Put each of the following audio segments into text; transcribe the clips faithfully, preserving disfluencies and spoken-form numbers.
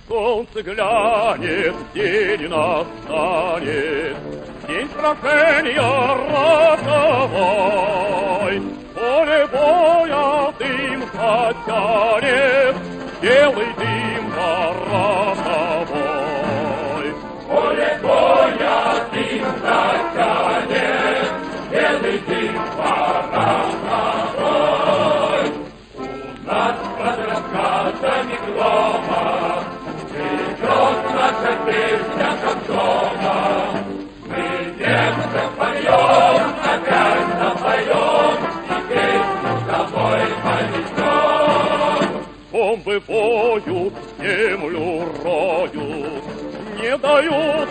Солнце глянет, день настанет, день сражения роковой. Поле боя дым затянет, белый дым роковой. Поле боя дым затянет, белый дым роковой. У нас под раскатами грома живет наша песня, как дома. Мы детство поем, опять запоем, и песню с тобой повезем. Бомбы воют, землю роют, не дают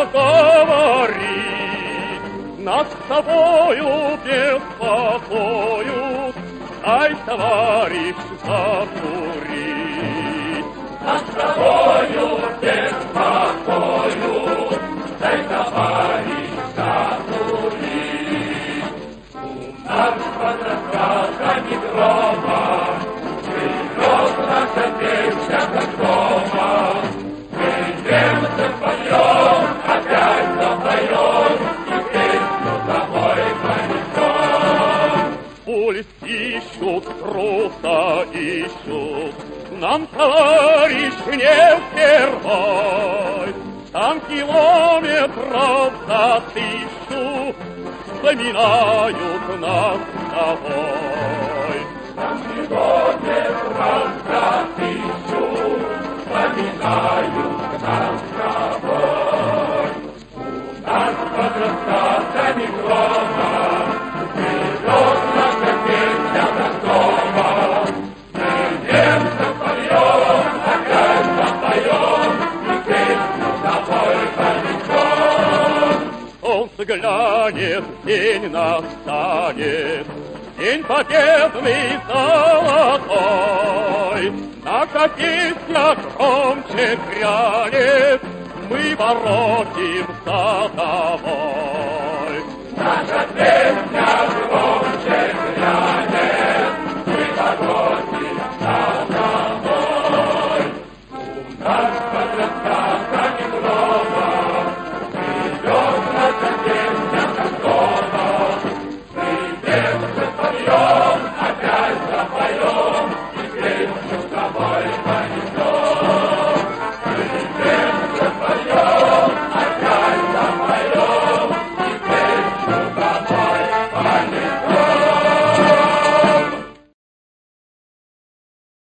поговорить. Нас с тобою беспокоят, дай, товарищ, закурить. Нас с тобою беспокоят, дай, товарищ, закурить. У нас под раскатами грома живет наша песня, как дома. Мы немцы поем, опять запоем, и песню с тобой повезем. Пули ищут, труса ищут, нам, товарищ, не впервой. Там километров за тысячу вспоминают нас с тобой. Там километров за тысячу вспоминают нас с тобой. У нас под раскатами грома живет наша песня, как дома. Мы немцев поем, опять запоем, и песню с тобой повезем. Солнце глянет, день настанет, день победный золотой. Наша песня громче грянет, мы воротимся домой. Наша песня громче грянет.